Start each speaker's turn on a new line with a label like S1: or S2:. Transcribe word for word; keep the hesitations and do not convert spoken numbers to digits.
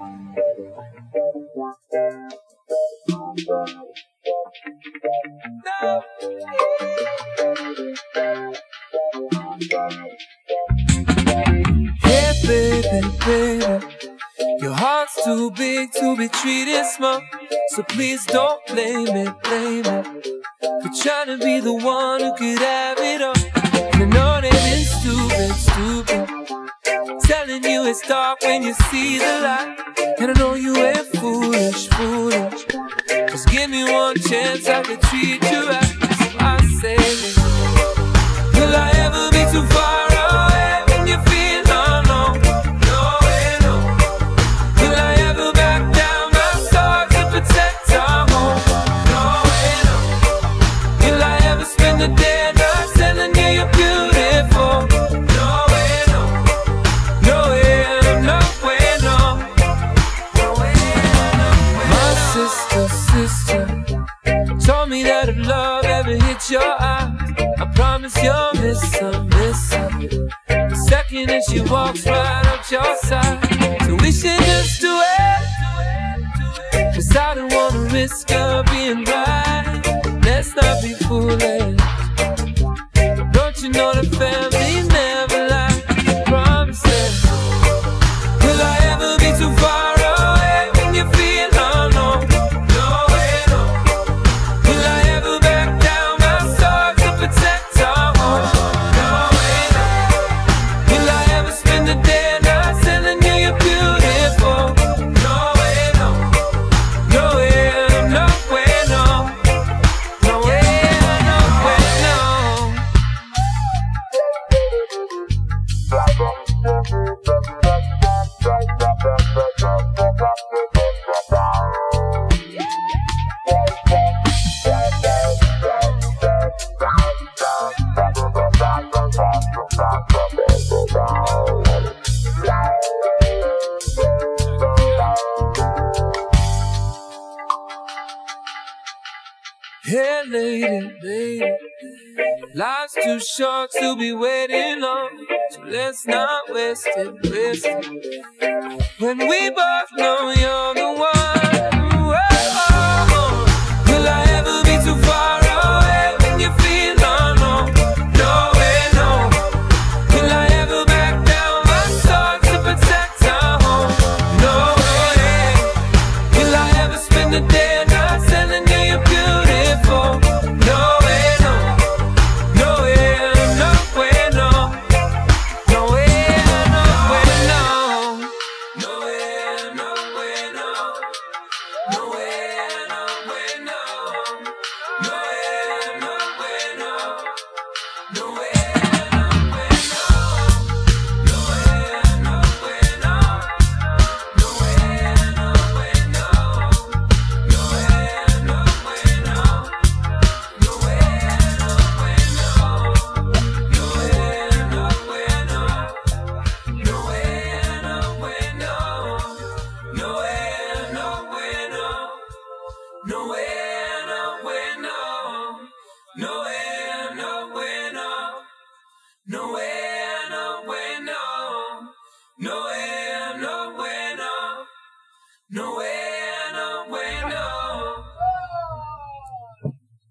S1: No. Hey baby, baby, your heart's too big to be treated small, so please don't blame it, blame it for trying to be the one who could have it all. And I know that it's stupid, stupid, telling you it's dark when you see the light. And I know you ain't foolish, foolish, just give me one chance, I could treat you right. So I say, will I ever be too far away when you feel alone? No way, no. Will I ever back down my sword to protect our home? No way, no. Will I ever spend the day night telling you you're beautiful? No way, no. No way, no way, no. No way, no way. My sister, sister told me that if love ever hits your eyes, I promise you'll miss her, miss her the second that she walks right up your side. So we should just do it, cause I don't wanna risk her being right. Let's not be foolish, don't you know the family never lies. Promise it. Will I ever be too far away when you feel alone? No way, no. Will I ever back down my sword to protect our home? No way, no. Will I ever spend the day night telling you you're beautiful? No way, no. No way, no way, no. No way, no way, no. Hey lady, lady, life's too short to be waiting on, so let's not waste it, waste it when we both know